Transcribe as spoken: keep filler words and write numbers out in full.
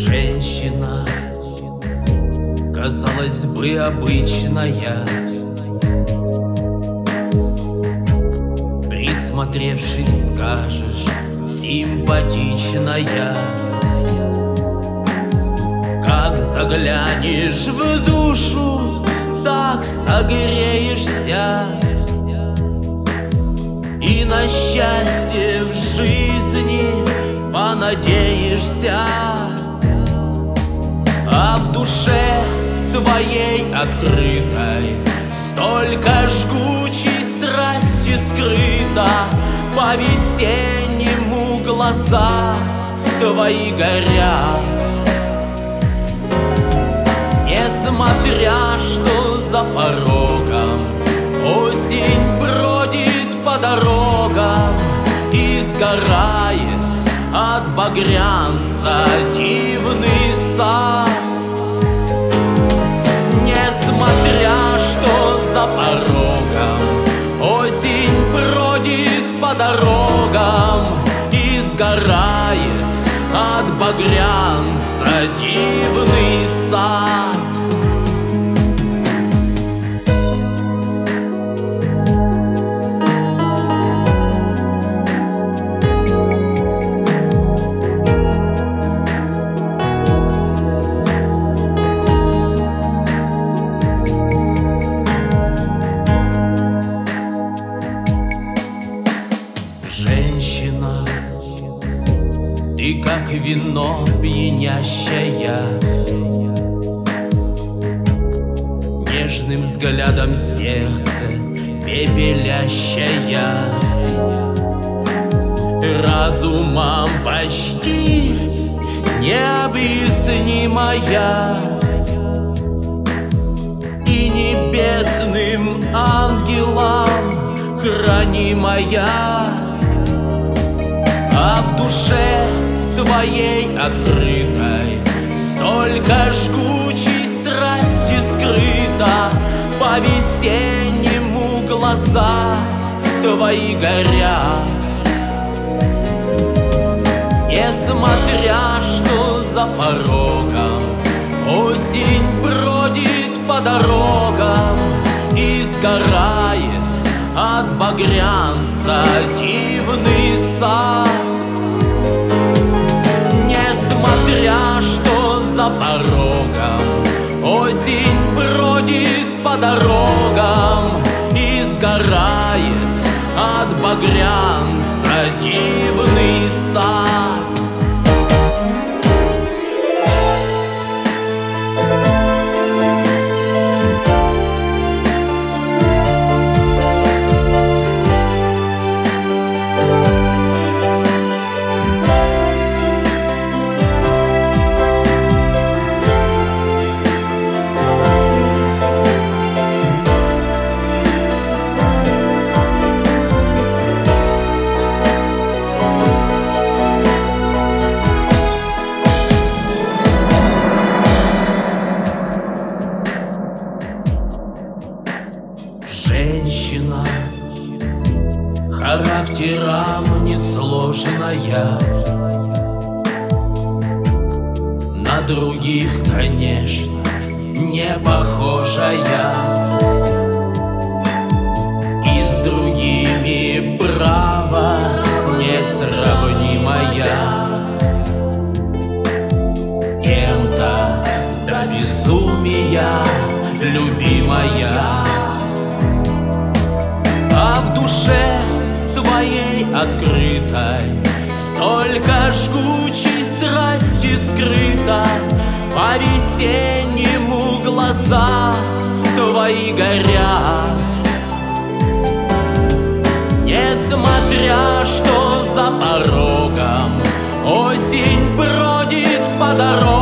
Женщина, казалось бы, обычная, присмотревшись, скажешь, симпатичная. Как заглянешь в душу, так согреешься, и на счастье в жизни понадеешься. А в душе твоей открытой столько жгучей страсти скрыто. По-весеннему глаза твои горят, несмотря что за порогом осень бродит по дорогам и сгорает от багрянца дивный сад. Несмотря что за порогом осень бродит по дорогам и сгорает от багрянца дивный сад. Женщина, ты как вино пьянящая, нежным взглядом сердце пепелящая, разумом почти необъяснимая и небесным ангелом хранимая. А в душе твоей открытой столько жгучей страсти скрыто. По-весеннему глаза твои горят, несмотря что за порогом осень бродит по дорогам и сгорает от багрянца дивный сад. Несмотря что за порогом осень бродит по дорогам и сгорает от багрянца дивный сад. Женщина, характером несложная, на других, конечно, не похожая, и с другими, право, несравнимая, кем-то до безумия любимая. А в душе твоей открытой столько жгучей страсти скрыто. По-весеннему глаза твои горят, несмотря что за порогом осень бродит по дорогам